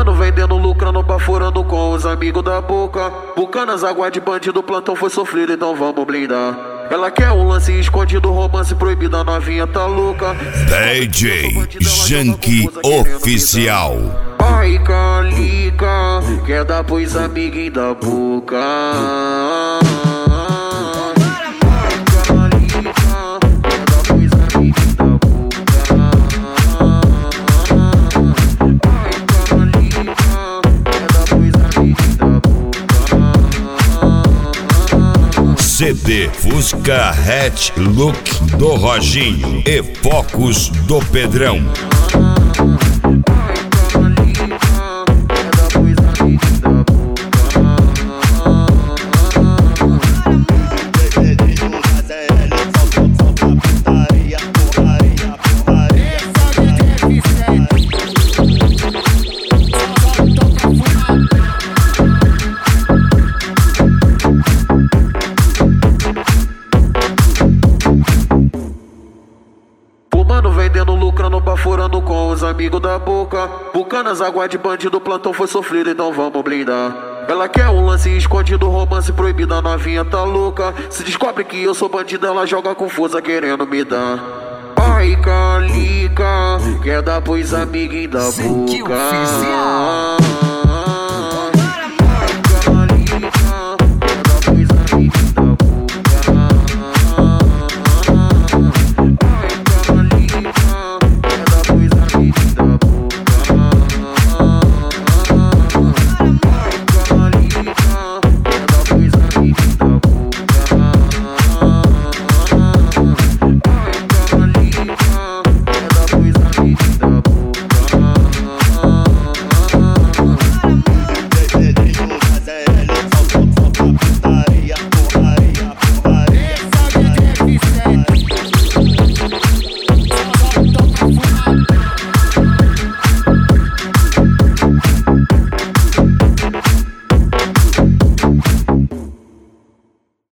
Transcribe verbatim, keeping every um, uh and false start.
mano vendendo, lucrando, baforando com os amigos da boca. Bucanas, água de bandido, plantão foi sofrido, então vamos blindar. Ela quer um lance escondido, romance proibido, a novinha tá louca. D J Janky Oficial. Ai, Calica, quer dar pros amiguinhos da boca. C D Fusca Hatch Look do Roginho e Focus do Pedrão. Mano vendendo, lucrando, baforando com os amigos da boca. Bucanas, água de bandido, plantão foi sofrido, então vamos blindar. Ela quer um lance escondido, romance proibido, a novinha tá louca. Se descobre que eu sou bandido, ela joga confusa querendo me dar. Ai, Calica, quer dar pros amiguinhos da boca.